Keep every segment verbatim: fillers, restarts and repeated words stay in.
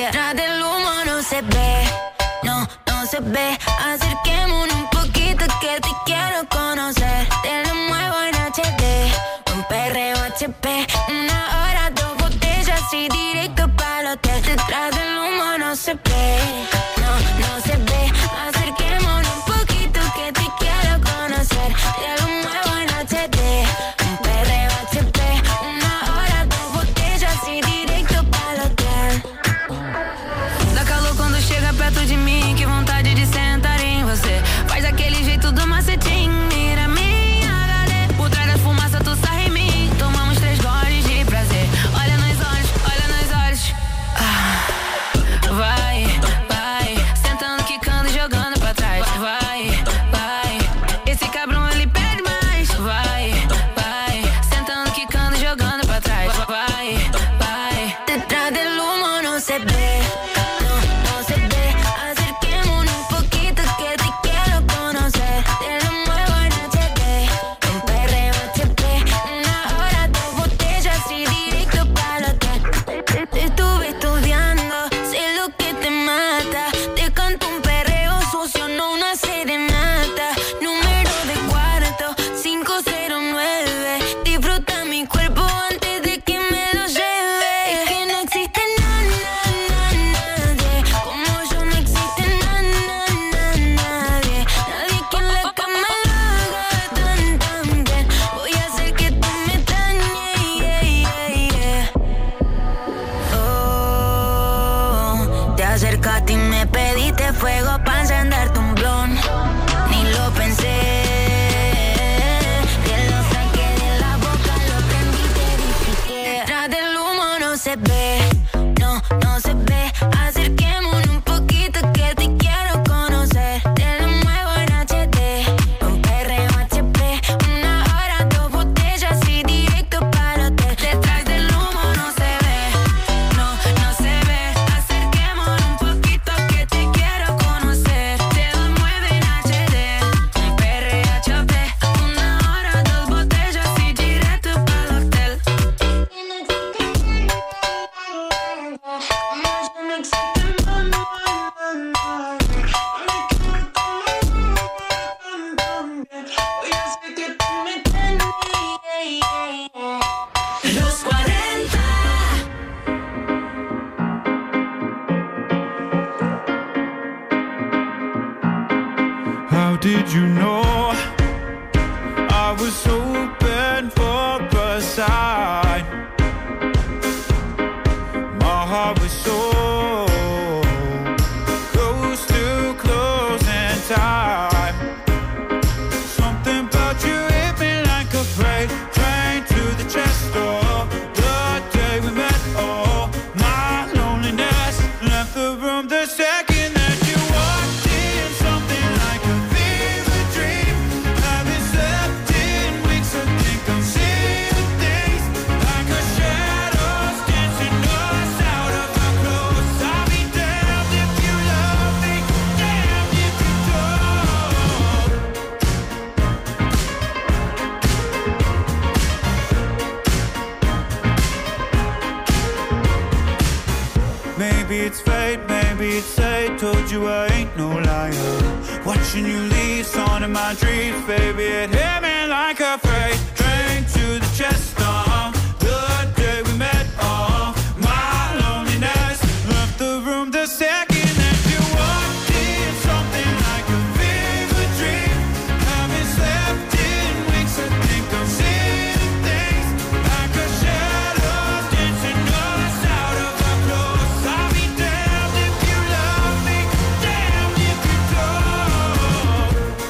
Detrás del humo no se ve, no, no se ve. Acerquémonos un poquito que te quiero conocer. Te lo muevo en H D, un perreo H P. Una hora, dos botellas y directo para el hotel. Detrás del humo no se ve, no, no se ve. Acerquémonos un poquito que te quiero conocer. Te lo muevo en H D, un perreo H P. Una hora, dos botellas y directo para el hotel. Dá calor quando chega perto de mim, que vontade de sentar em você. Faz aquele jeito do macetinho, mira minha H D. Por trás da fumaça tu sai em mim, tomamos três goles de prazer. Olha nos olhos, olha nos olhos. Ah, vai, vai, sentando, quicando, jogando pra trás. Vai, vai, esse cabrão ele pede mais. Vai, vai, sentando, quicando, jogando pra trás. Vai, vai. Detrás del humo no se ve, no, no se ve. Acerquémonos un poquito que te quiero conocer. Te lo muevo en H D, un perreo H P. Una hora, dos botellas y directo para el hotel. Te, te estuve estudiando, sé lo que te mata. Te canto un perreo sucio, no una serenata. Número de cuarto, cinco cero nueve. Disfruta mi cuerpo antes de que me lo lleve. Es que no existe nada, nadie como yo, no existe nada, nadie. Nadie que en la cama lo haga tan, tan bien. Voy a hacer que tú me dañes, yeah, yeah, yeah. Oh, te acercaste y me pediste fuego para encenderte un blon. Ni lo pensé, te lo saqué de la boca, lo prendí y te dije. Detrás del humo no se ve, no, no se ve. Acerquémonos un poquito que te quiero conocer. Te lo muevo en H D, un perreo H P. Una hora, dos botellas y directo para el hotel. Detrás del humo no se ve, no, no se ve. Acerquémonos un poquito que te quiero conocer. Te lo muevo en H D, un perreo H P. Una hora, dos botellas y directo para el hotel. Los cuarenta. How did you know I was hoping for a sign? My heart was so close to closing time. Something about you hit me like a freight train to the chest door. The day we met, oh, my loneliness left the room the second that you walked in. Something like a fever dream. Haven't slept in weeks, I think I'm seeing things like a shadows dancing us out of our clothes. I'll be damned if you love me, damned if you don't. Maybe it's fate, maybe it's fate. Told you I ain't no liar. Watching you leave, song in my dreams, baby. It hit me like a freight train to the chest. Uh, the day we met, uh, my loneliness left the room the second that you walked in. Something like a fever dream. Haven't slept in weeks, I think I'm seeing things like a shadow dancing us out of our clothes. I'll be damned if you love me, damned if you don't.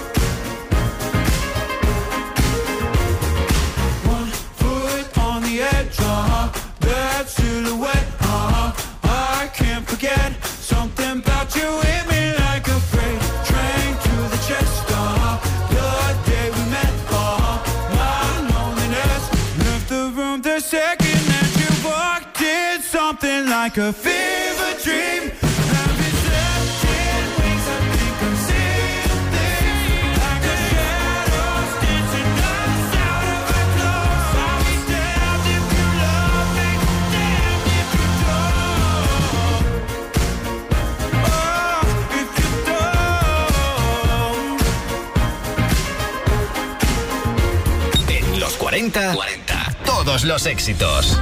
One foot on the edge, uh-huh. That silhouette, uh-huh. I can't forget. Something about you hit me like a freight train to the chest, uh-huh. The day we met, uh-huh. My loneliness left the room the second that you walked in. Something like a fever dream. Haven't slept in weeks, I think I'm seeing things like a shadows dancing us out of our clothes. I'll be damned if you love me, damned if you don't. cuarenta, cuarenta. Todos los éxitos.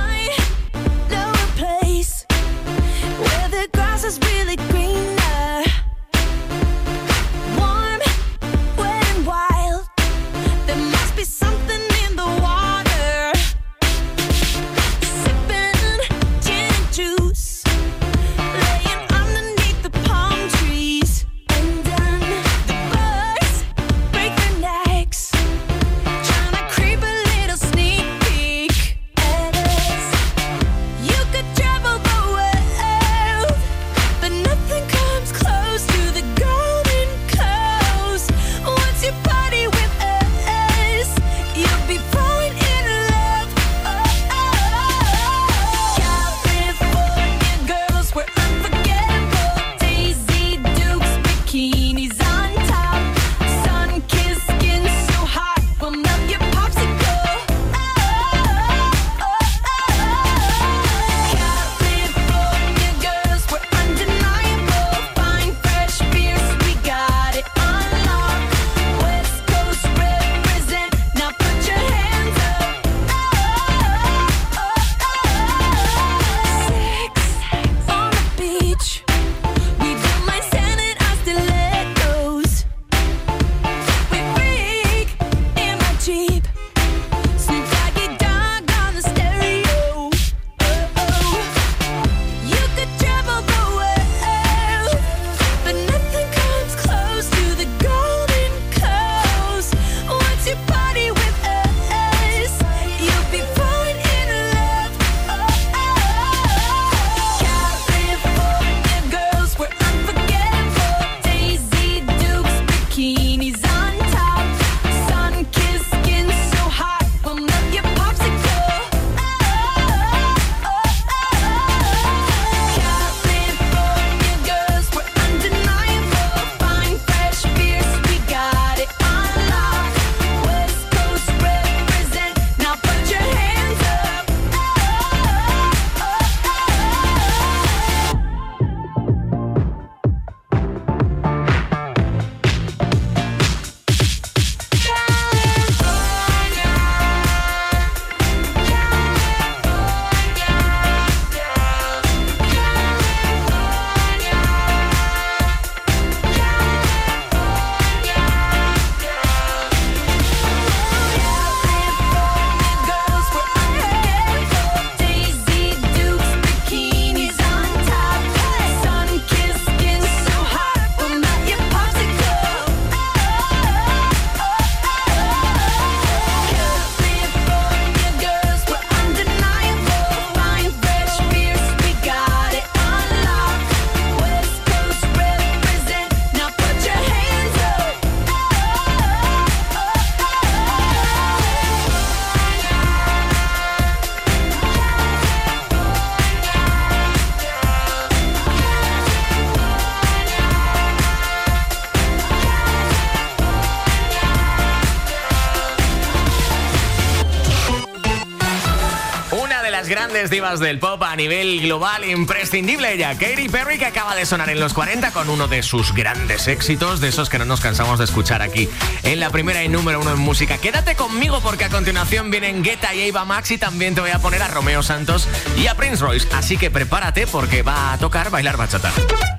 Grandes divas del pop a nivel global, imprescindible ella, Katy Perry, que acaba de sonar en los cuarenta con uno de sus grandes éxitos, de esos que no nos cansamos de escuchar aquí en la primera y número uno en música. Quédate conmigo porque a continuación vienen Guetta y Ava Max y también te voy a poner a Romeo Santos y a Prince Royce, así que prepárate porque va a tocar bailar bachata.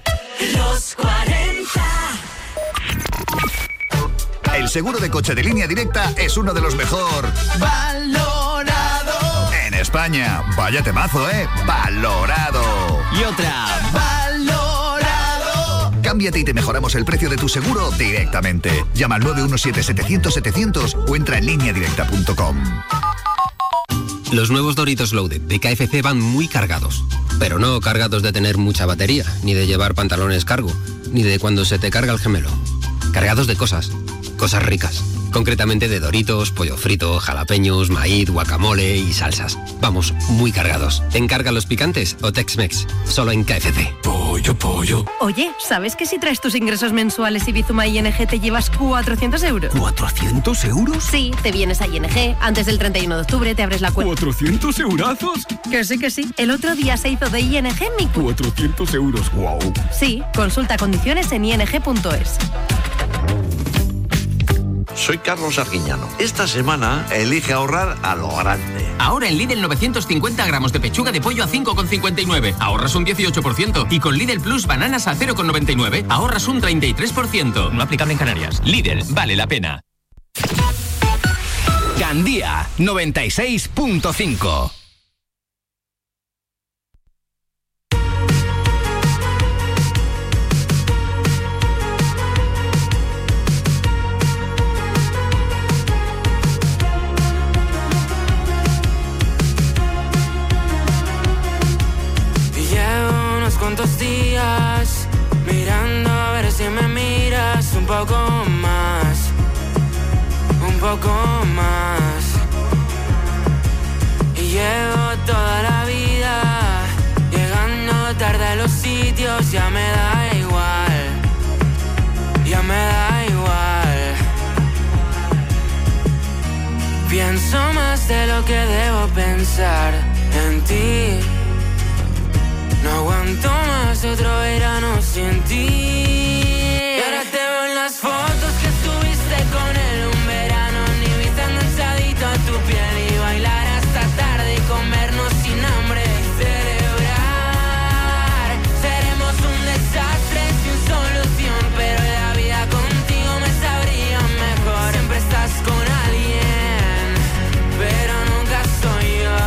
Los cuarenta. El seguro de coche de Línea Directa es uno de los mejor valorado en España. Vaya temazo, ¿eh? Valorado. Y otra, valorado. Cámbiate y te mejoramos el precio de tu seguro directamente. Llama al nueve uno siete, setecientos, setecientos o entra en línea directa punto com. Los nuevos Doritos Loaded de K F C van muy cargados. Pero no cargados de tener mucha batería, ni de llevar pantalones cargo, ni de cuando se te carga el gemelo. Cargados de cosas. Cosas ricas. Concretamente de Doritos, pollo frito, jalapeños, maíz, guacamole y salsas. Vamos, muy cargados. ¿Encarga los picantes o Tex-Mex? Solo en K F C. Pollo, pollo. Oye, ¿sabes que si traes tus ingresos mensuales y Bizuma I N G te llevas cuatrocientos euros? ¿cuatrocientos euros? Sí, te vienes a I N G, antes del treinta y uno de octubre te abres la cuenta. ¿cuatrocientos eurazos? Que sí, que sí. El otro día se hizo de I N G mi... cuatrocientos euros, wow. Sí, consulta condiciones en i n g punto es. soy Carlos Arguiñano. Esta semana elige ahorrar a lo grande. Ahora en Lidl novecientos cincuenta gramos de pechuga de pollo a cinco con cincuenta y nueve. Ahorras un dieciocho por ciento. Y con Lidl Plus bananas a cero con noventa y nueve. Ahorras un treinta y tres por ciento. No aplicable en Canarias. Lidl, vale la pena. Gandía noventa y seis punto cinco. Cuántos días mirando a ver si me miras un poco más, un poco más. Y llevo toda la vida llegando tarde a los sitios, ya me da igual, ya me da igual. Pienso más de lo que debo pensar en ti. No aguanto más otro verano sin ti. Y ahora te veo en las fotos que subiste con él un verano. Ni viste enganchadito a tu piel y bailar hasta tarde y comernos sin hambre y celebrar. Seremos un desastre sin solución, pero la vida contigo me sabría mejor. Siempre estás con alguien, pero nunca soy yo.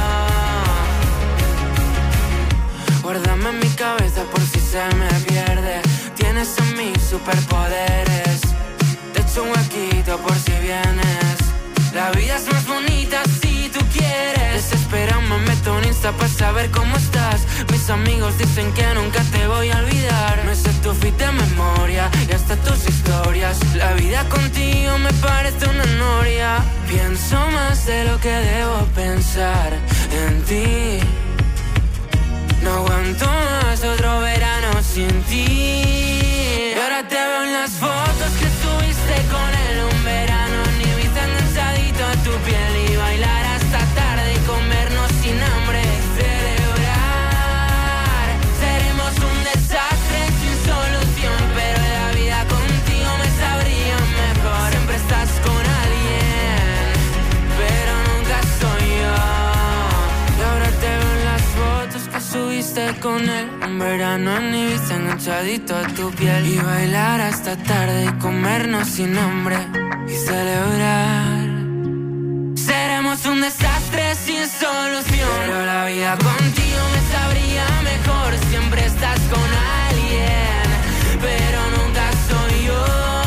Guárdame en mi cabeza por si se me pierde. Tienes en mí superpoderes. Te echo un huequito por si vienes. La vida es más bonita si tú quieres. Desespera, me meto en Insta para saber cómo estás. Mis amigos dicen que nunca te voy a olvidar. Me sé tu feed de memoria y hasta tus historias. La vida contigo me parece una noria. Pienso más de lo que debo pensar en ti. No aguanto más otro verano sin ti. Y ahora te veo en las fotos que subiste con él un verano. Ni viste enganchadito a tu piel y bailar hasta tarde y comernos sin hambre y celebrar. Seremos un desastre sin solución, pero la vida contigo me sabría mejor. Siempre estás con alguien, pero nunca soy yo. Y ahora te veo en las fotos que subiste con él un verano, ni viste enganchadito a tu piel y bailar hasta tarde y comernos sin hambre y celebrar. Seremos un desastre sin solución, pero la vida contigo me sabría mejor. Siempre estás con alguien, pero nunca soy yo.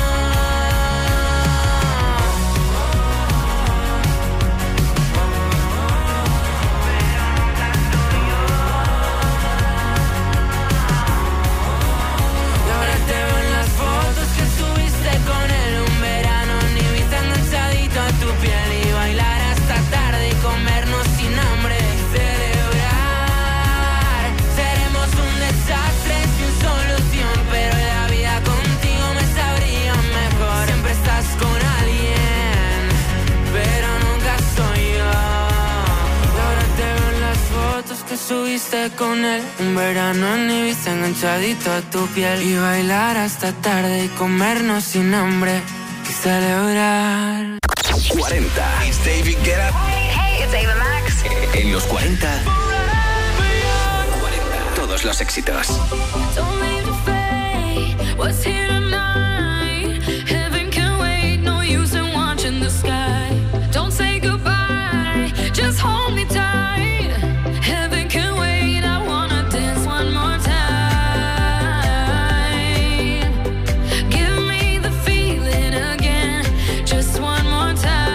Con él un verano, ni viste enganchadito a tu piel y bailar hasta tarde y comernos sin hambre y celebrar. Seremos un desastre sin solución, pero la vida contigo me sabría mejor. Siempre estás con alguien, pero nunca soy yo. Y ahora te veo en las fotos que subiste con él un verano, ni viste enganchadito a tu piel y bailar hasta tarde y comernos sin hambre y celebrar. cuarenta. It's David Guetta. Hey, it's Ava Max. En los cuarenta, cuarenta. Todos los éxitos. Don't leave the fade. What's here tonight? Heaven can wait. No use in watching the sky. Don't say goodbye. Just hold me tight. Heaven can wait. I wanna dance one more time. Give me the feeling again. Just one more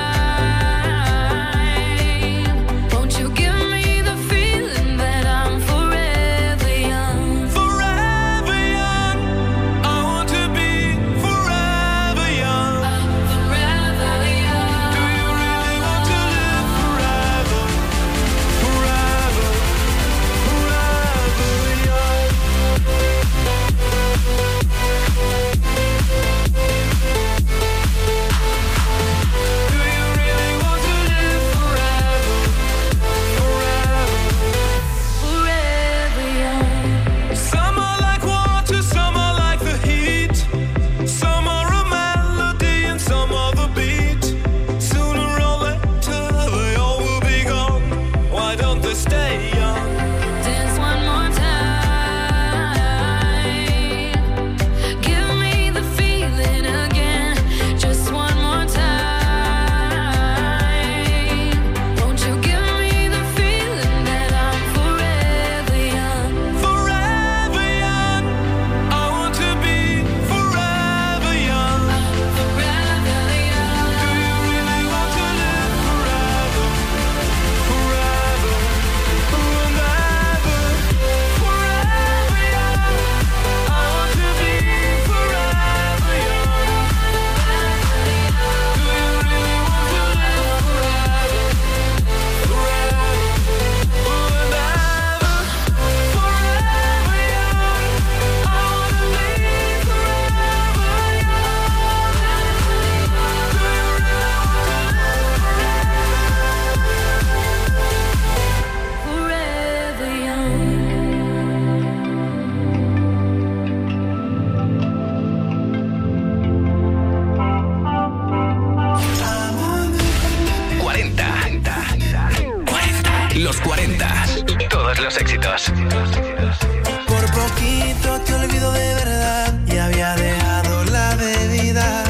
time. Won't you give me the feeling that I'm forever young? Forever young. I want to Los cuarenta. Todos los éxitos. Por poquito te olvido de verdad y había dejado la bebida.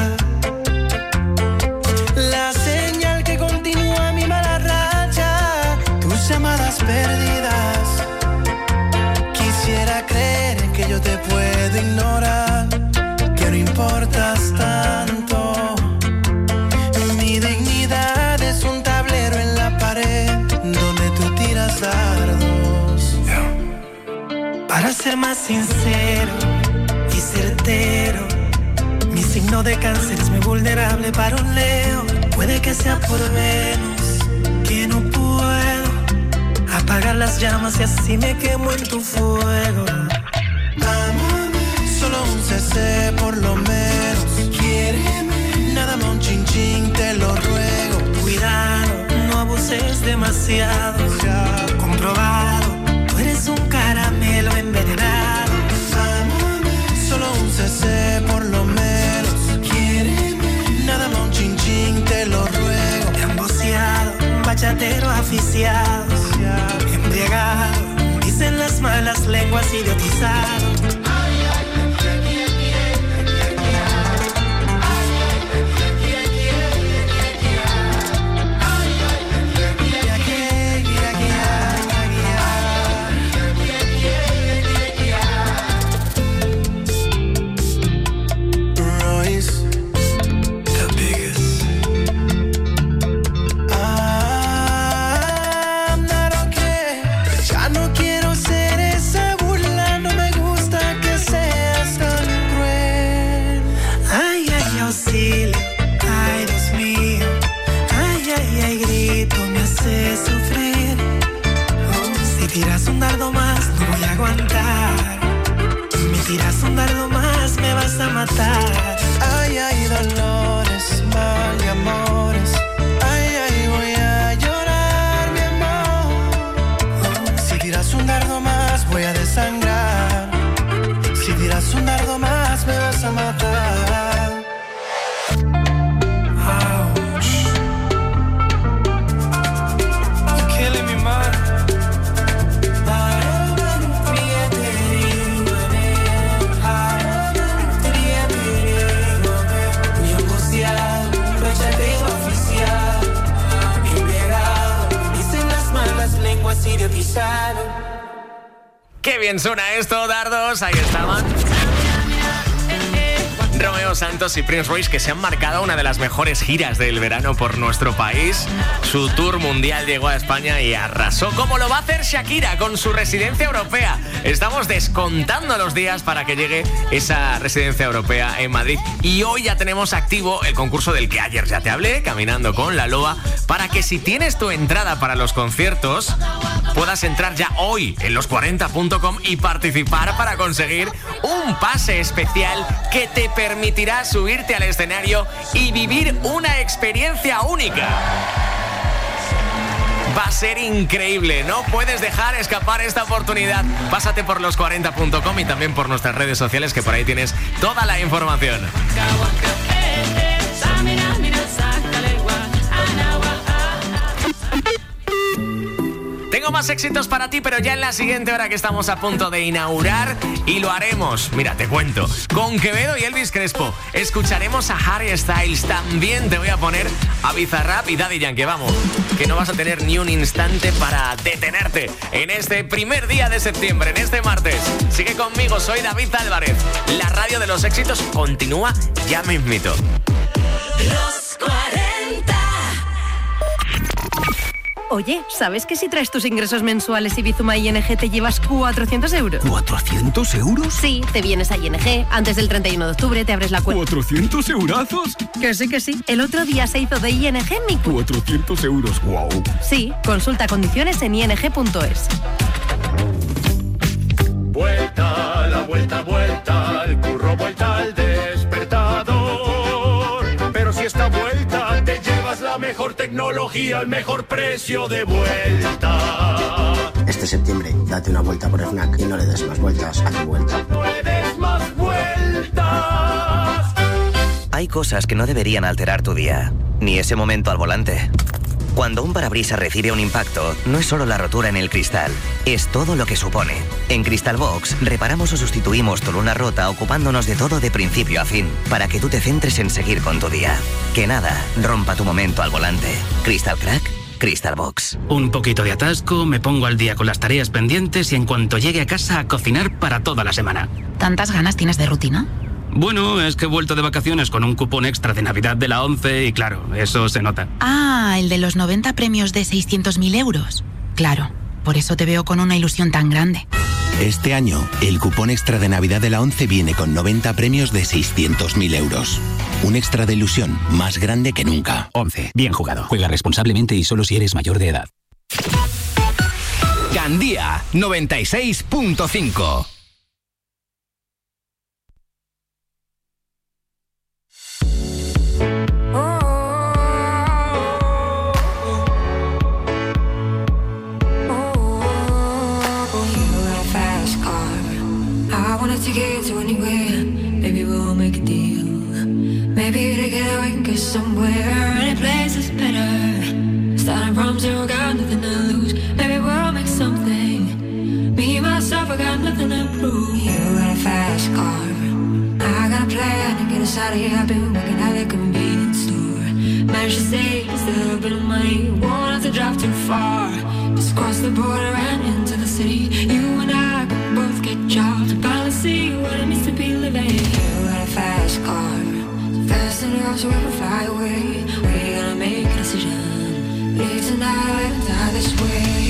La señal que continúa mi mala racha, tus llamadas perdidas. Quisiera creer que yo te puedo ignorar, que no importas tanto. Mi dignidad es un tablero en la pared donde tú tiras dardos. Para ser más sincero y certero, mi signo de cáncer es muy vulnerable para un Leo. Puede que sea por Venus, que no puedo apagar las llamas y así me quemo en tu fuego. Solo un C C por lo menos. Quiéreme, nada más un chin chin, te lo ruego. Cuidado, no abuses demasiado. Comprobado, tú eres un caramelo envenenado. Solo un C C por lo menos. Quiéreme, nada más un chin chin, te lo ruego. Emboceado, bachatero aficiado, embriagado, dicen las malas lenguas, idiotizado. Tiras un dardo más, no voy a aguantar. Me tiras un dardo más, me vas a matar. Ay, ay, dolores, mal de amores. Ay, ay, voy a llorar, mi amor. Si tiras un dardo más, voy a desangrar. Si tiras un dardo más, me vas a matar. Ouch. You're killing me, man. Qué bien suena esto, dardos. Ahí estaban Romeo Santos y Prince Royce, que se han marcado una de las mejores giras del verano por nuestro país. Su tour mundial llegó a España y arrasó, como lo va a hacer Shakira con su residencia europea. Estamos descontando los días para que llegue esa residencia europea en Madrid. Y hoy ya tenemos activo el concurso del que ayer ya te hablé, Caminando con la Loba, para que si tienes tu entrada para los conciertos, puedas entrar ya hoy en los cuarenta punto com y participar para conseguir un pase especial que te permitirá subirte al escenario y vivir una experiencia única. Va a ser increíble, no puedes dejar escapar esta oportunidad. Pásate por los cuarenta punto com y también por nuestras redes sociales, que por ahí tienes toda la información. Tengo más éxitos para ti, pero ya en la siguiente hora, que estamos a punto de inaugurar, y lo haremos, mira, te cuento, con Quevedo y Elvis Crespo. Escucharemos a Harry Styles, también te voy a poner a Bizarrap y Daddy Yankee. Vamos, que no vas a tener ni un instante para detenerte en este primer día de septiembre, en este martes. Sigue conmigo, soy David Álvarez. La radio de los éxitos continúa ya mismito. Los cuarenta. Oye, ¿sabes que si traes tus ingresos mensuales y Bizuma I N G te llevas cuatrocientos euros? ¿cuatrocientos euros? Sí, te vienes a I N G, antes del treinta y uno de octubre te abres la cuenta. ¿cuatrocientos eurazos? Que sí, que sí. El otro día se hizo de I N G mi cuenta. cuatrocientos euros, wow. Sí, consulta condiciones en i n g punto es. Vuelta, la vuelta, vuelta, al curro, vuelta al despertador. Pero si esta vuelta te llevas la mejor tecnología al mejor precio de vuelta. Este septiembre, date una vuelta por FNAC y no le des más vueltas a tu vuelta. No le des más vueltas. Hay cosas que no deberían alterar tu día, ni ese momento al volante. Cuando un parabrisas recibe un impacto, no es solo la rotura en el cristal, es todo lo que supone. En Cristalbox reparamos o sustituimos tu luna rota ocupándonos de todo de principio a fin, para que tú te centres en seguir con tu día. Que nada rompa tu momento al volante. Crystal Crack, Cristalbox. Un poquito de atasco, me pongo al día con las tareas pendientes y en cuanto llegue a casa a cocinar para toda la semana. ¿Tantas ganas tienes de rutina? Bueno, es que he vuelto de vacaciones con un cupón extra de Navidad de la ONCE y claro, eso se nota. Ah, el de los noventa premios de seiscientos mil euros. Claro, por eso te veo con una ilusión tan grande. Este año, el cupón extra de Navidad de la ONCE viene con noventa premios de seiscientos mil euros. Un extra de ilusión más grande que nunca. ONCE. Bien jugado. Juega responsablemente y solo si eres mayor de edad. Gandía noventa y seis punto cinco. Take it to anywhere, maybe we'll make a deal. Maybe together we can get somewhere. Any place is better. Starting from zero, got nothing to lose. Maybe we'll make something. Me, myself, I got nothing to prove. You got a fast car, I got a plan to get us out of here. I've been working at the convenience store. Managed to save just a little bit of money. Won't have to drive too far. Just cross the border and into the city. You and I can both get jobs. Finally see what it means to be living. You got a fast car, so fast enough so we can fly away. We're gonna make a decision. Leave tonight or let die this way.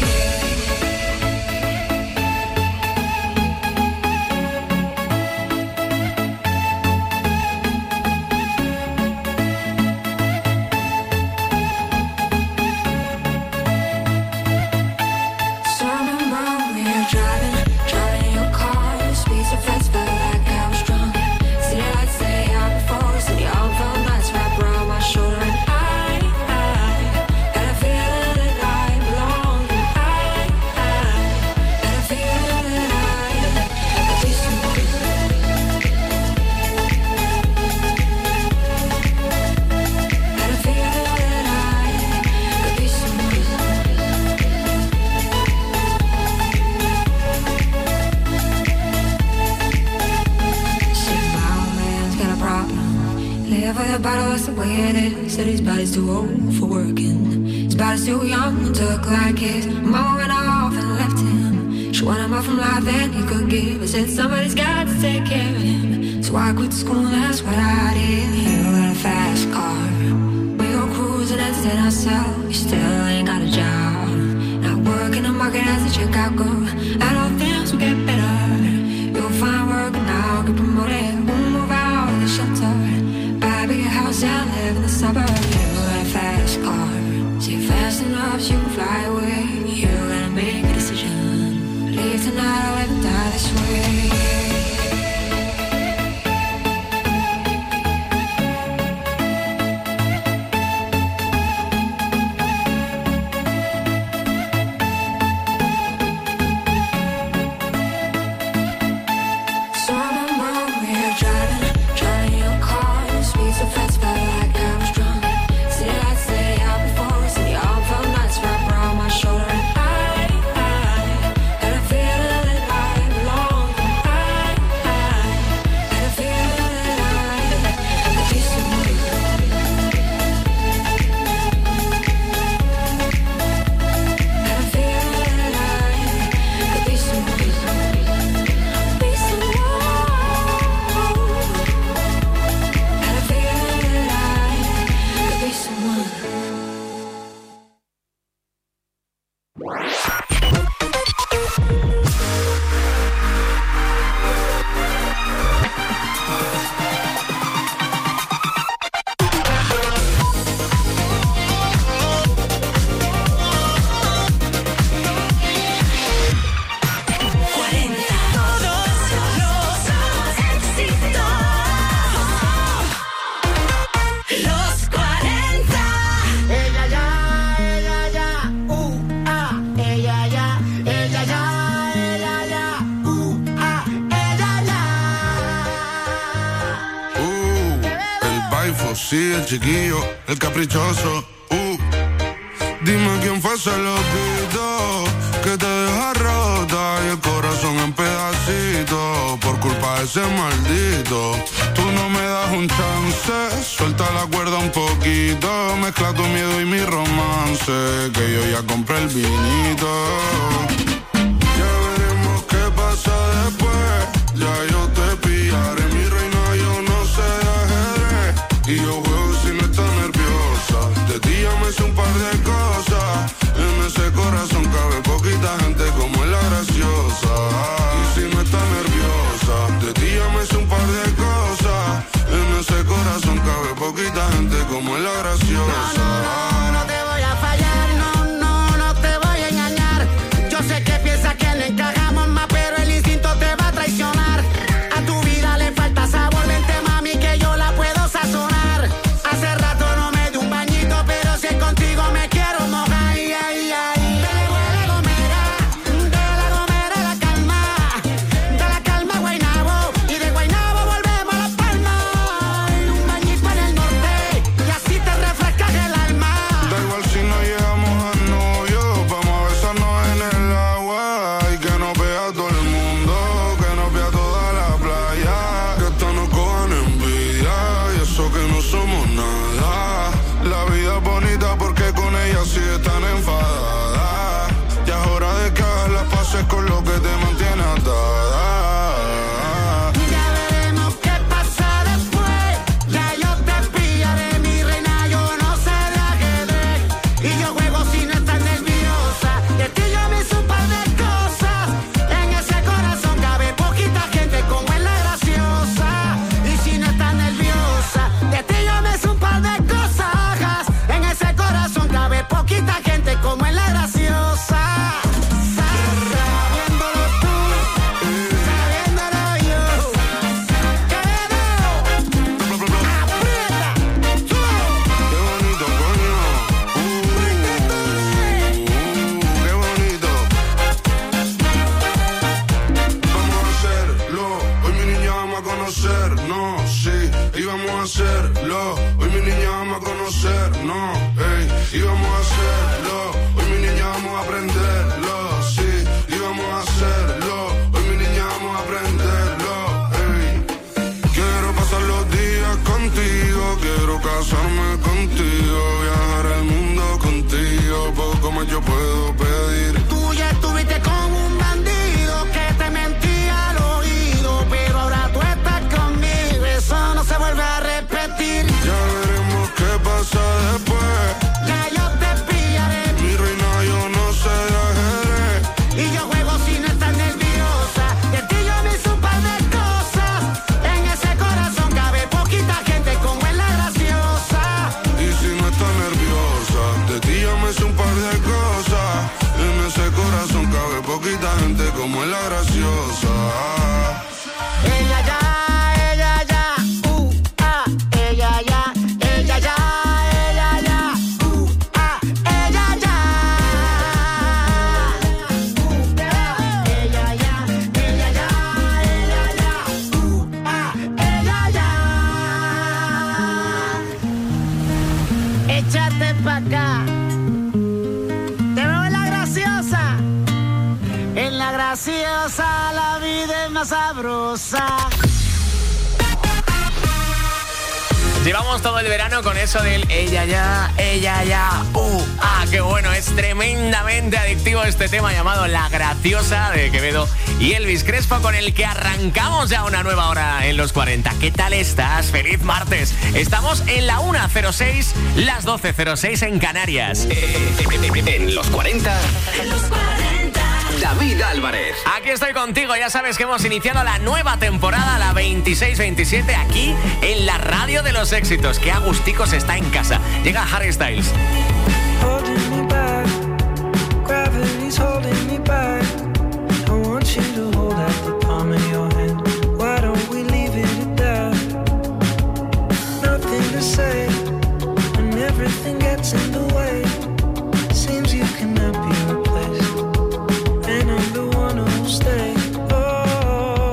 Said his body's too old for working. His body's too young to look like his. Mama went off and left him. She wanted more from life than he could give. I said somebody's got to take care of him. So I quit school, that's what I did. You got a fast car, we go cruising and set ourselves. You still ain't got a job. Not working the market as a checkout girl. I don't think will get better. You'll find work and I'll get promoted. We'll move out of the shelter. Buy a bigger house and live in the suburbs. You got a fast car, say fast enough so you can fly away. You gotta make a decision. Leave tonight or live and die this way. Sí, el chiquillo, el caprichoso, uh. Dime quién fue ese loquito que te deja rota y el corazón en pedacitos por culpa de ese maldito. Tú no me das un chance, suelta la cuerda un poquito, mezcla tu miedo y mi romance, que yo ya compré el vinito. Ya veremos qué pasa después, ya yo te pillaré, mi reina, yo no sé de ajedrez, y yo juego si no estás nerviosa, de ti ya me sé un par de cosas, en ese corazón cabe poquita gente como es la graciosa, y si no estás nerviosa, de ti ya me sé un par de cosas, en ese corazón cabe poquita gente como es la graciosa. No, no, no, no te voy a fallar, no, no, no te voy a engañar, yo sé que piensas que no encajamos más, pero el instinto te va a traicionar, a tu vida le falta sabor, vente mami que yo la puedo sazonar, hace rato no me di un bañito, pero si es contigo me quiero mojar, ay, ay, ay. De la Gomera, de la Gomera la calma, de la calma Guaynabo, y de Guaynabo volvemos a La Palma, un bañito en el norte, y así te refrescas el alma. Da igual si no llegamos a novio, vamos a besarnos en el agua, y que nos vea todo el mundo, que nos vea toda la playa, que esto nos cojan envidia, y eso que no somos nada, la vida es bonita porque con ella sí están enfadadas, ya es hora de que hagas las paces con lo que te mantiene atada. Ya veremos qué pasa después, ya yo te pillaré, mi reina, yo no sé de ajedrez, y yo juego si no estás nerviosa, de ti yo me hice un par de cosas, en ese corazón cabe poquita gente como es la graciosa, y si no estás nerviosa, de ti yo me hice un par de cosas, en ese corazón cabe poquita gente como es la graciosa. Sabiéndolo tú, sabiéndolo yo, quedo, aprieta, tú. Qué bonito, coño. Uh, qué bonito. Vamos a hacerlo. Hoy mi niña vamos a conocernos, sí. Y vamos a hacerlo. Hoy mi niña vamos a conocernos, ey. Y vamos a hacerlo. Hoy mi niña vamos a aprenderlo, sí. Y vamos a hacerlo. Hoy mi niña vamos a aprenderlo, ey. Quiero pasar los días contigo, quiero casarme contigo, viajar el mundo contigo, poco más yo puedo pedir. Tú ya estuviste con un bandido que te mentía al oído, pero ahora tú estás conmigo, eso no se vuelve a repetir. Ya veremos qué pasa después, Ya yo te pillaré, mi reina, yo no sé de ajedrez, y yo juego si no estás nerviosa, de ti yo me hice un par de cosas, en ese corazón cabe poquita gente como es la graciosa. y si no estás nerviosa, de ti yo me sé un par de cosas, en ese corazón cabe poquita gente como es la graciosa. Ella ya, ella ya, uh, ah, ella ya, ella ya, ella ya, uh, ah, ella ya. Uh, ah, ella ya, ella ya, ella ya, uh, ah, ella ya. Échate pa' acá. Te veo en la graciosa. En la graciosa la vida es más sabrosa. Llevamos todo el verano con eso del ella ya, ella ya, uh, ah, qué bueno, es tremendamente adictivo este tema llamado La Graciosa de Quevedo y Elvis Crespo, con el que arrancamos ya una nueva hora en los cuarenta. ¿Qué tal estás? ¡Feliz martes! Estamos en la una cero seis, las doce cero seis en Canarias. En los cuarenta, En los cuarenta. David Álvarez. Aquí estoy contigo, ya sabes que hemos iniciado la nueva temporada, la veintiséis veintisiete, aquí en la radio de los éxitos. Qué agusticos está en casa. Llega Harry Styles. Holding me back, gravity's holding me back. I want you to hold out the palm of your hand. Why don't we leave it at that? Nothing to say when everything gets in the way. Seems you cannot be replaced, and I'm the one who'll stay. Oh,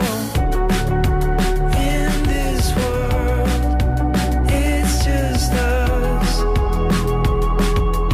in this world, it's just us.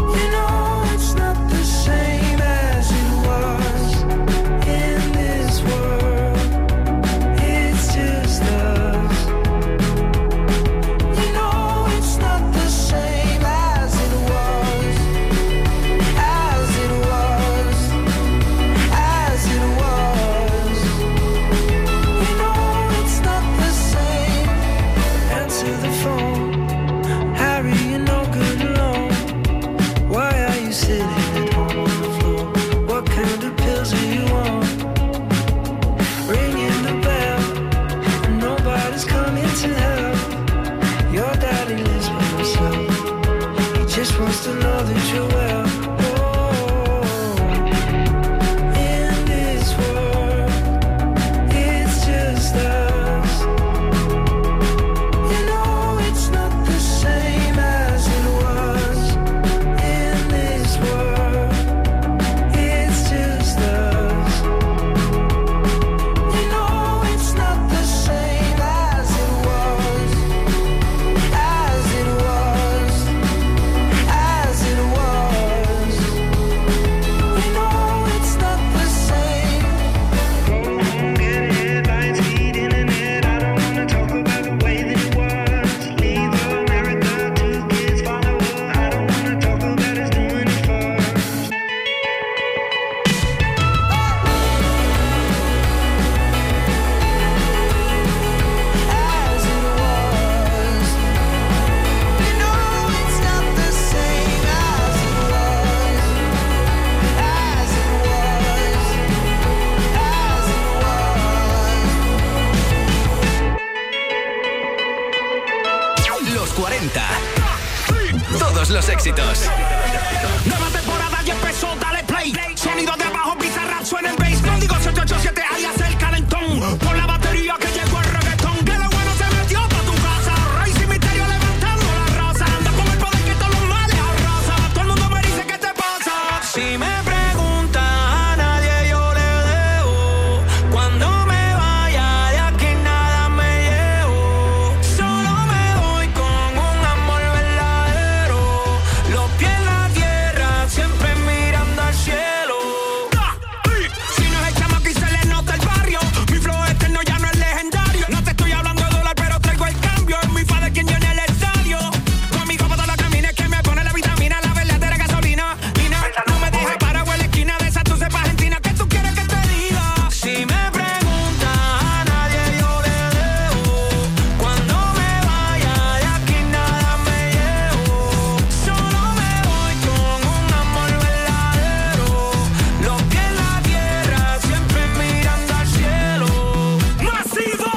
los éxitos. Nueva temporada y empezó, dale play. Sonido de abajo, Bizarrap suena el bass. Código siete ocho siete alias el calentón. Por la batería que llegó el reggaetón. Que lo bueno se metió pa' tu casa. Rey sin misterio levantando la raza. Anda con el poder que todos los males arrasa. Todo el mundo me dice ¿qué te pasa? Si me preguntas a nadie yo le debo. Cuando me vaya de aquí nada me llevo. Solo me voy con un amor verdadero. Los pies en la tierra, siempre mirando al cielo. Si no es el chamo que se le nota el barrio. Mi flow eterno ya no es legendario. No te estoy hablando de dólar, pero traigo el cambio. Es mi padre quien llena el estadio. Conmigo para todos los caminos que me pone la vitamina, la verdadera gasolina. Nina, no me dejes parado en la esquina de esa tu cepa argentina. ¿Qué tú quieres que te diga? Si me preguntas a nadie yo le debo. Cuando me vaya de aquí nada me llevo. Solo me voy con un amor verdadero. Los pies en la tierra, siempre mirando al cielo. ¡Masivo!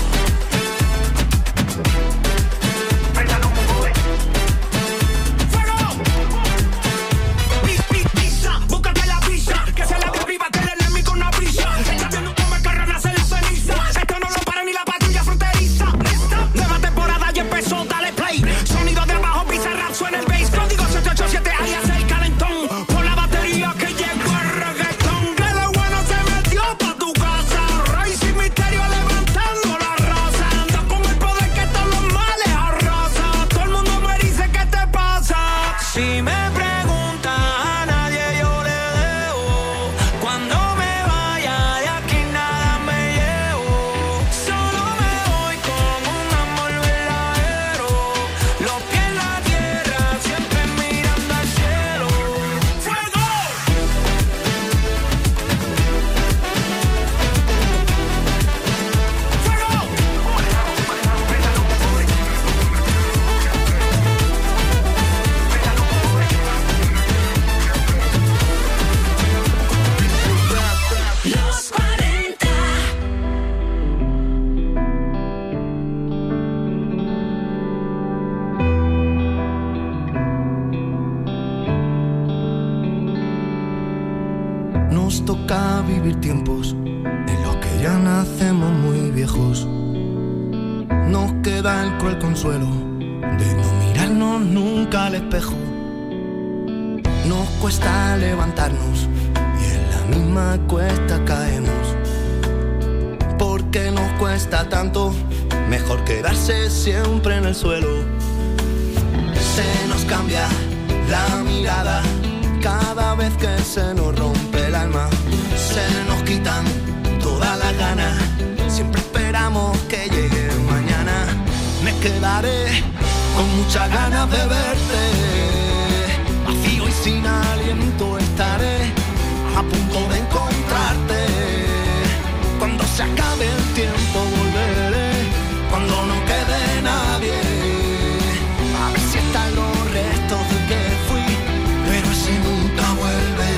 ¡Fuego! Pi- pi- Pisa, búscate la pizza. Que se la de arriba, que el enemigo no avisa. Está viendo cómo el carro nace la ceniza. Esto no lo para ni la patrulla fronteriza. Nueva temporada y empezó, dale play. Sonido de abajo, Bizarrap suena el bass. Código siete ocho siete alias el calentón. Por la batería que llegó el reggaetón. Que lo bueno se metió pa' tu casa. Rey sin misterio levantando la raza. Anda con el poder que todos los males arrasa. Todo el mundo me dice ¿qué te pasa? Si me preguntas a nadie yo le debo. Cuando me vaya de aquí nada me llevo. Solo me voy con un amor verdadero. Los pies en la tierra, siempre mirando al cielo. ¡Fuego! Los cuarenta. Nos toca vivir tiempos en los que ya nacemos muy viejos. Nos queda el cruel consuelo de no mirarnos nunca al espejo. Nos cuesta levantarnos y en la misma cuesta caemos. Porque nos cuesta tanto, mejor quedarse siempre en el suelo. Se nos cambia la mirada cada vez que se nos rompe el alma. Se nos quitan todas las ganas, siempre esperamos que llegue mañana. Me quedaré con muchas ganas de verte, vacío y sin aliento estaré, a punto de encontrarte. Cuando se acabe el tiempo volveré, cuando no quede nadie, a ver si están los restos de que fui, pero ese nunca vuelve.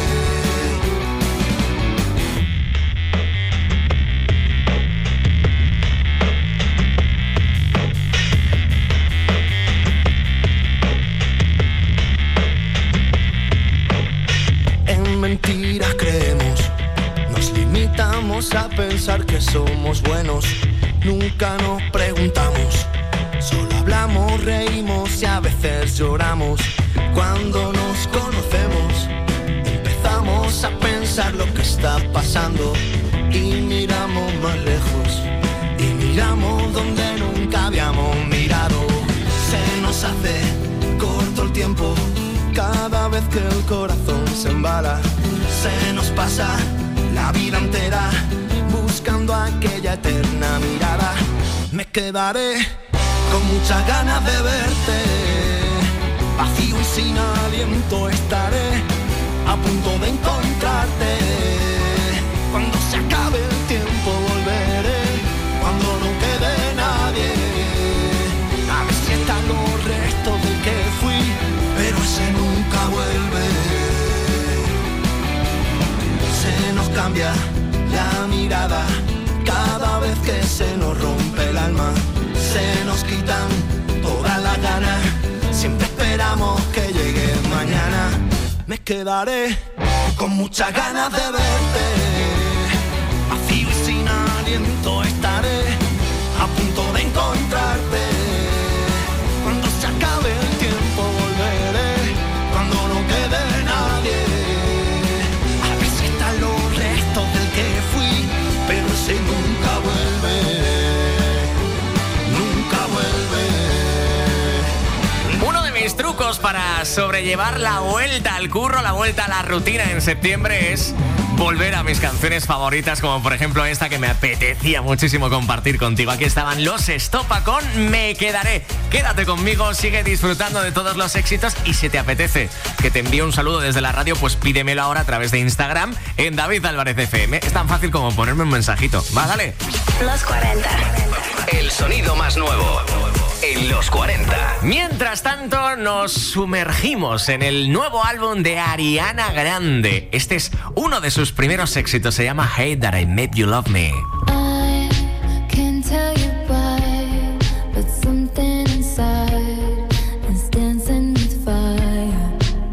En mentiras creemos, nos limitamos a pensar que somos buenos. Nunca nos preguntamos, solo hablamos, reímos y a veces lloramos. Cuando nos conocemos, empezamos a pensar lo que está pasando y miramos más lejos y miramos donde nunca habíamos mirado. Se nos hace corto el tiempo cada vez que el corazón se embala. Se nos pasa la vida entera buscando aquella eterna mirada. Me quedaré con muchas ganas de verte, vacío y sin aliento estaré, a punto de encontrarte. Cuando se acabe el tiempo volveré, cuando no quede nadie, a ver si están los restos del que fui, pero ese nunca vuelve. Se nos cambia la mirada cada vez que se nos rompe el alma. Se nos quitan todas las ganas, siempre esperamos que llegue mañana. Me quedaré con muchas ganas de verte. Vacío y sin aliento estaré a punto de encontrarte. Cuando se acabe el tiempo volveré, cuando no quede nadie. A ver si están los restos del que fui, pero ese nunca vuelve, nunca vuelve. Uno de mis trucos para sobrellevar la vuelta al curro, la vuelta a la rutina en septiembre es volver a mis canciones favoritas, como por ejemplo esta que me apetecía muchísimo compartir contigo. Aquí estaban Los Estopa con Me Quedaré. Quédate conmigo, sigue disfrutando de todos los éxitos y si te apetece que te envíe un saludo desde la radio, pues pídemelo ahora a través de Instagram en David Álvarez F M. Es tan fácil como ponerme un mensajito. Va, dale. Los cuarenta. El sonido más nuevo en los cuarenta. Mientras tanto, nos sumergimos en el nuevo álbum de Ariana Grande. Este es uno de sus primeros éxitos. Se llama Hate That I Made You Love Me. I can't tell you why, but something inside is dancing with fire.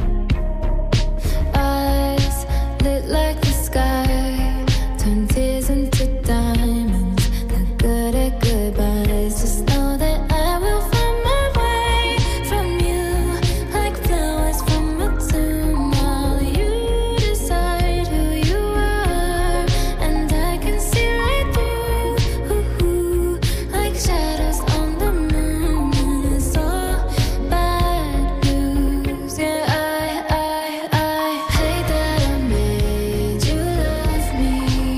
Eyes lit like the sky, turn tears into diamonds. They're good at goodbyes. Just know that I will find my way from you, like flowers from a tomb. While you decide who you are, and I can see right through, ooh, like shadows on the moon. And it's all bad news. Yeah, I, I, I hate that I made you love me.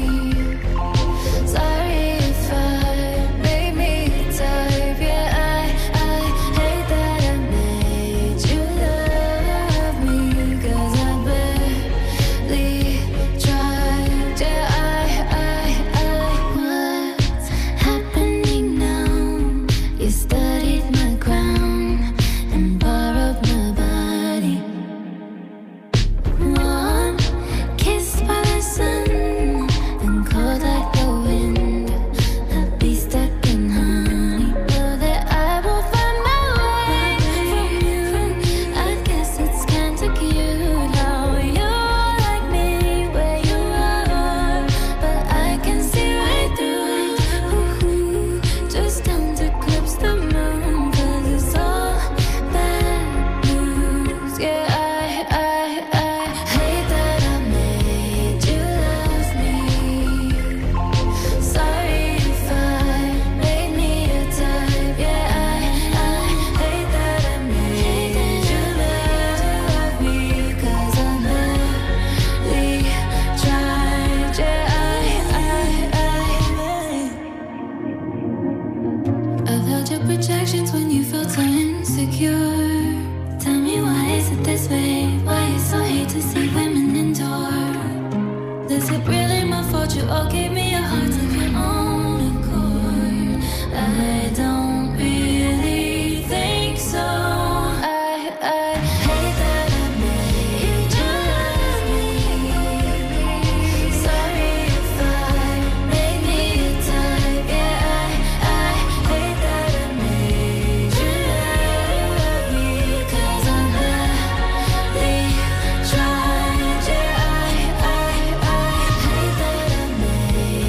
Sorry if I made me type. Yeah, I, I hate that I made you love me. 'Cause I barely tried. Yeah, I, I, I what's happening now? You studied my crown and borrowed my body. One kiss by the sun and cold like the wind. I'll be stuck in honey. Know that I will find my way from you. I guess it's kinda cute how you're like me where you are, but I can see right through it. Ooh, just don't eclipse the moon, 'cause it's all bad news. Yeah, I, I, I hate that I made you love me. Sorry if I made me a type. Yeah, I, I hate that I made you love me. 'Cause I barely tried. Yeah, I, I, I I've held your projections when you felt so insecure. Tell me, why is it this way? Why you so hate to see women endure? Is it really my fault you all gave me a heart of your own accord? I don't really think so. I, I hate that I made you love me. Sorry if I made me a type. Yeah, I, I hate that I made you love me. 'Cause I barely tried. Yeah, I, I, I hate that I made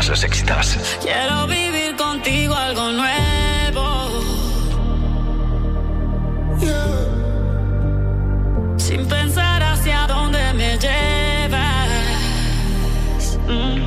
todos los éxitos. Quiero vivir contigo algo nuevo. Yeah. Sin pensar hacia dónde me llevas. Mm.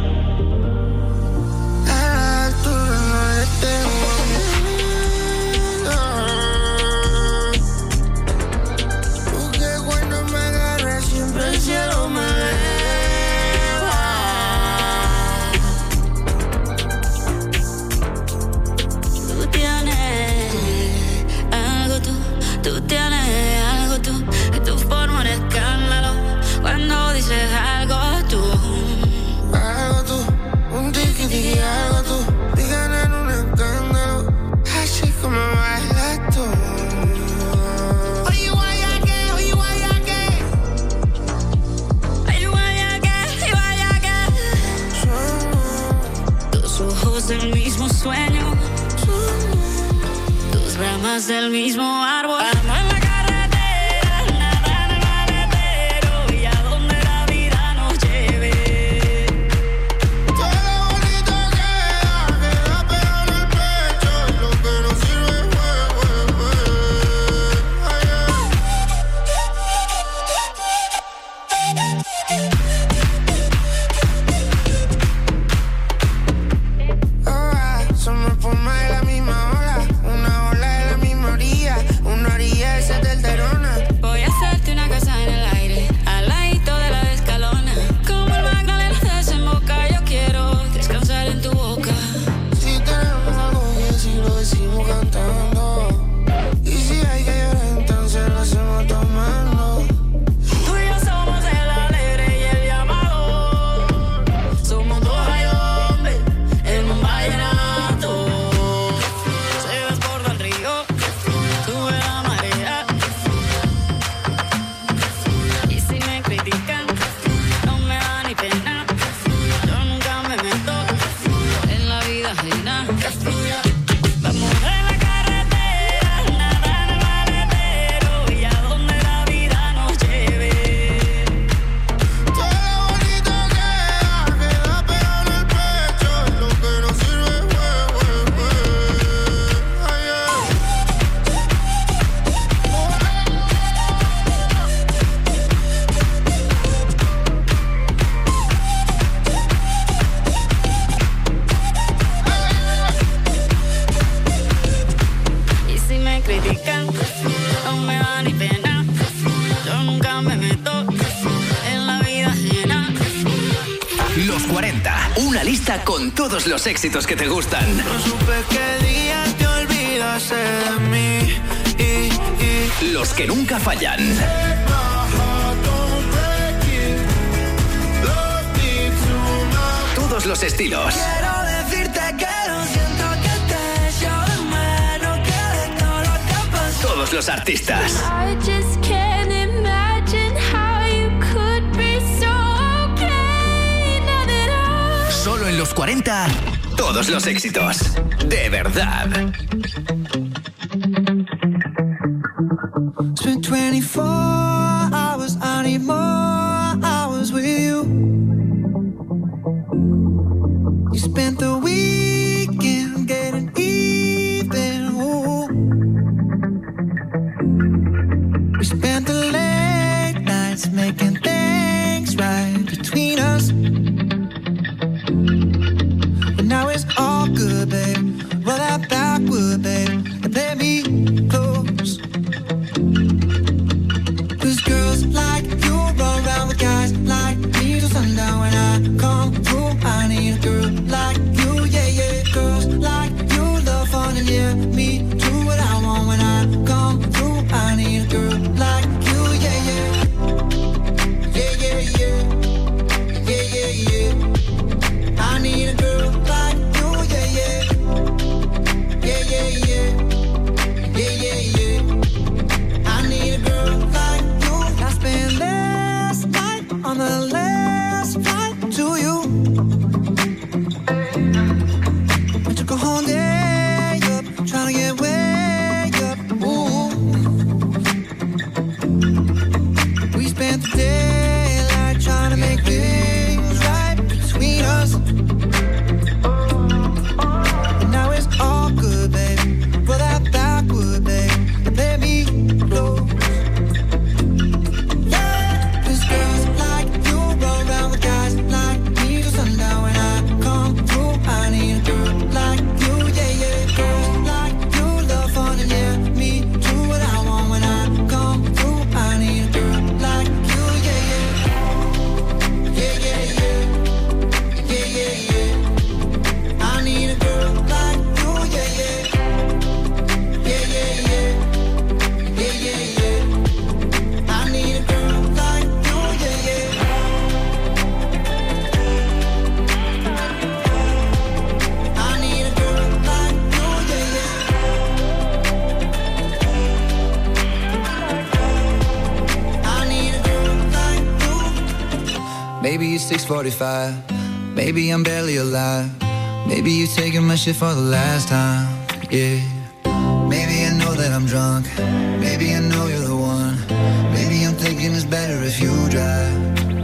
Tú tienes algo tú, que tú formas un escándalo cuando dices algo tú. Algo tú, un tiki tiki, algo tú, digan en un escándalo, así como bailas tú. Oye, guayaque, oye, guayaque. Ay, guayaque, ay, guayaque. Tus ojos del mismo sueño, tus ramas del mismo árbol. Ando en la carretera, nada en el maletero, y a donde la vida nos lleve. Todo lo bonito queda, queda pegado en el pecho, y lo que no sirve fue, fue, fue. Ay, ay. Oh, somos espuma de la misma ola, una ola de la misma orilla, una orilla de ese del Terona. Voy a hacerte una casa en el aire, al ladito de la Escalona. Como el Magdalena desemboca, yo quiero descansar en tu boca. Si tenemos algo que si lo decimos cantando, y si hay que llorar entonces lo hacemos tomando. Tú y yo somos el alegre y el llamador. Somos dos hombres en un vallenato. Se desborda el río, sube la marea. Y si me critican, no me da ni pena. Yo nunca me meto en la vida ajena. Vamos en la carretera, nada en el maletero, y a donde la vida nos lleve. Todo lo bonito queda, queda pegado en el pecho, y lo que no sirve fue, fue, fue. Ay, ay. Y si me critican, no me da ni pena. Yo nunca me meto en la vida ajena. Los cuarenta, una lista con todos los éxitos que te gustan. No supe qué día te olvidaste de mí. Y, y. Los que nunca fallan. Todos los estilos. Quiero decirte que lo siento, que te echo de menos, que de todo lo que pasó. Todos los artistas. I just can't imagine how you could be so okay now that I... Solo en los cuarenta, todos los éxitos. De verdad. Spent twenty-four hours, I need more hours with you. You spent the weekend getting even. Ooh. We spent the late nights making things right between us. And now it's all good, babe. Roll that backward, babe, and let me close. Cause girls like you run around maybe it's six forty-five. Maybe I'm barely alive. Maybe you're taking my shit for the last time. Yeah. Maybe I know that I'm drunk. Maybe I know you're the one. Maybe I'm thinking it's better if you drive.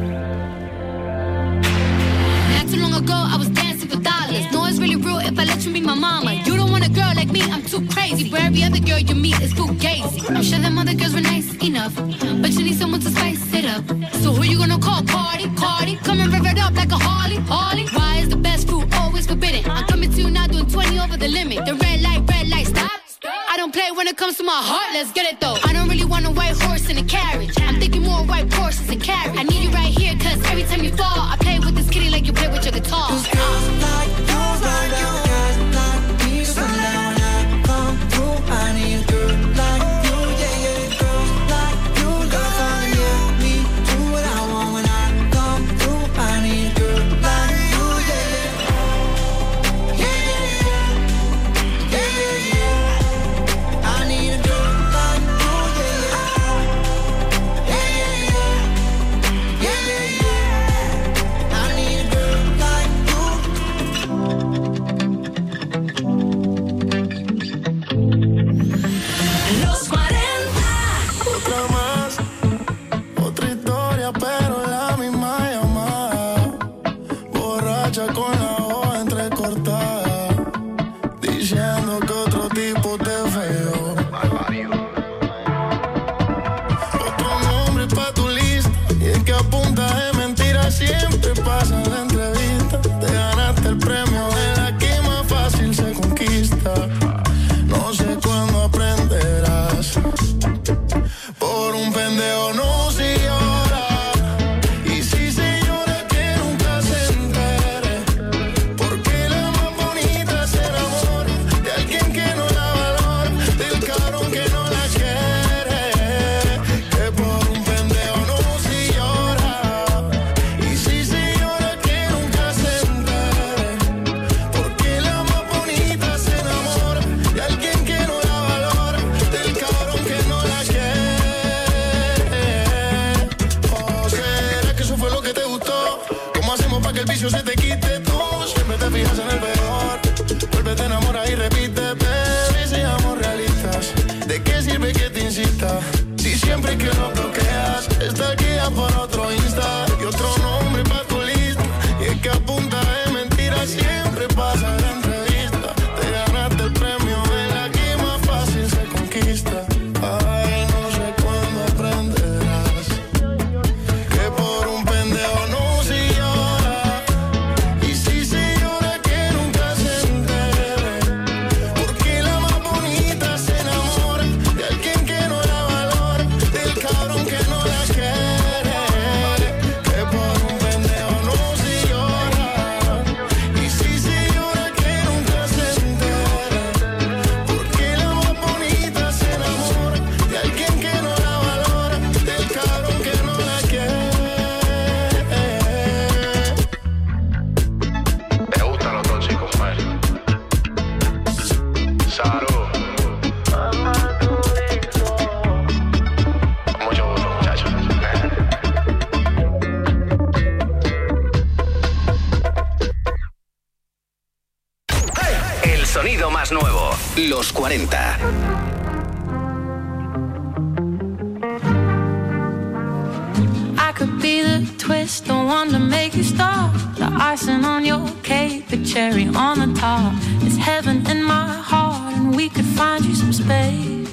Not too long ago, I was dancing for dollars. No, it's really real if I let you be my mama. You don't want a girl like me, I'm too crazy. But every other girl you meet is fugazi. I'm sure them other girls were nice enough, but you need someone to spice it up. So who you gonna call? Cardi, Cardi. Come and rev it up like a Harley, Harley. Why is the best food always forbidden? I'm coming to you now doing twenty over the limit. The red light, red light, stop. I don't play when it comes to my heart, let's get it though. I don't really want a white horse in a carriage. I'm thinking more white horses and carriage. I need you right here, cause every time you fall, I play with this kitty like you play with your guitar. Cause girls like you, like you, guys like me. So now when I come through, I need a girl like you, yeah, yeah. Girls like you, gotta find me, me, do what I want when I come through. I need a girl like you, yeah, yeah. Yeah, yeah, yeah. Yeah, yeah, yeah. I need a girl like you, yeah, yeah. Yeah, yeah, yeah. Yeah, yeah, yeah. I need a girl like Los cuarenta. otra más, otra historia, pero la misma llamada. Borracha con la hoja entrecortada, diciendo que otro tipo te feo. Otro nombre pa' tu lista, y es que a punta de mentiras siempre pasa la entrevista. Te ganaste el premio de la que más fácil se conquista. No sé cuándo aprenderás. Por un pendejo no se llora. Y si se llora que nunca se entere. Porque la más bonita se enamora de alguien que no la valora, del cabrón que no la quiere. Que por un pendejo no se llora. Y si se llora que nunca se entere. Porque la más bonita se enamora de alguien que no la valora, del cabrón que no la quiere. ¿O será que eso fue lo que te gustó? ¿Cómo hacemos para que el vicio se te quite tú? Siempre te fijas en el peor. Vuelve, te enamoras y repite, bebé, seamos realistas. ¿De qué sirve que te insista? Si siempre que lo bloqueas, está aquí ya por otro Insta. Y otro nombre pa' tu lista. Y es que a punta de mentiras siempre pasa la entrevista. Te ganaste el premio de la que más fácil se conquista. Ay, no sé cuándo aprenderás que por un pendejo no se llora. Y si se llora que nunca se entere. Porque la más bonita se enamora de alguien que no la valora, del cabrón que no la quiere. Que por un pendejo no se llora. Y si se llora que nunca se entere. Porque la más bonita se enamora de alguien que no la valora, del cabrón que no la quiere. Me gustan los tóxicos, mujer. Salud. Mucho gusto, muchachos. El sonido más nuevo. Los cuarenta. I could be the twist, the one to make you stop. The icing on your cake, the cherry on the top. It's heaven in my heart, and we could find you some space.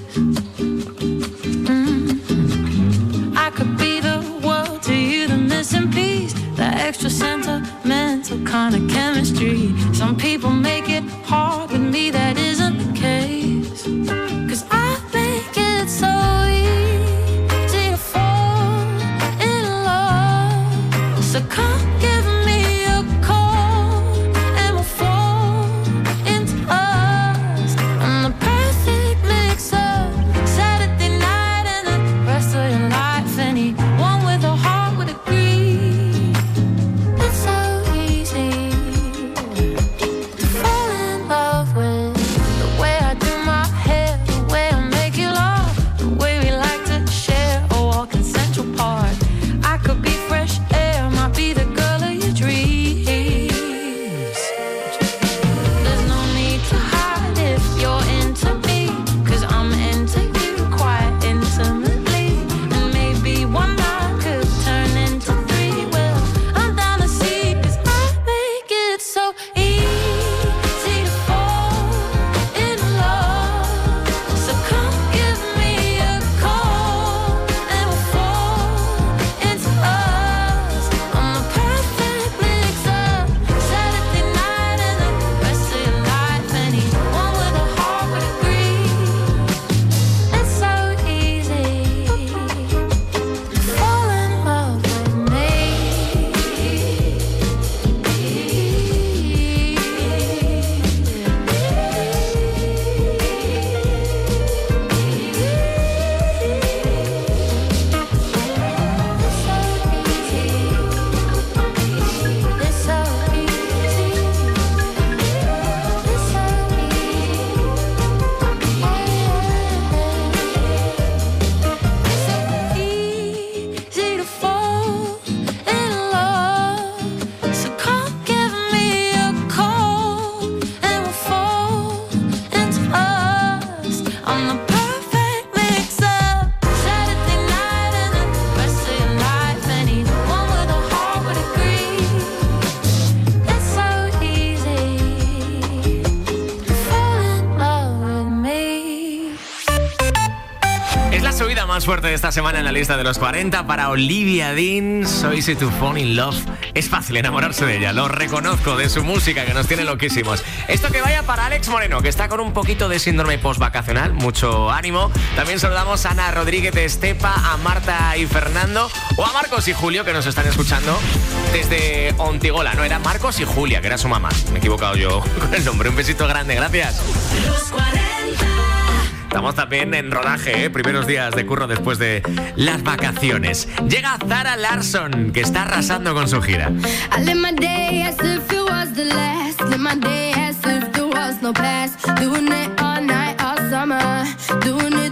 Mm. I could be the world to you, the missing piece, the extra sentimental kind of chemistry. Some people make it hard, with me that isn't the case. 'Cause I think it's so easy to fall in love. So come give me a call and we'll fall into us. And the perfect mix of Saturday night and the rest of your life. Anyone with a heart would agree. It's so easy to fall Es la subida más fuerte de esta semana en la lista de los cuarenta para Olivia Dean. So Easy to Fall in Love. Es fácil enamorarse de ella, lo reconozco, de su música que nos tiene loquísimos. Esto que vaya para Alex Moreno, que está con un poquito de síndrome postvacacional. Mucho ánimo. También saludamos a Ana Rodríguez de Estepa, a Marta y Fernando, o a Marcos y Julio, que nos están escuchando desde Ontigola. No, era Marcos y Julia, que era su mamá. Me he equivocado yo con el nombre. Un besito grande, gracias. Los cuarenta. Estamos también en rodaje, ¿eh? Primeros días de curro después de las vacaciones. Llega Zara Larsson, que está arrasando con su gira. I live my day as if it was the last. Live my day as if there was no past. Doing it all night, all summer. Doing it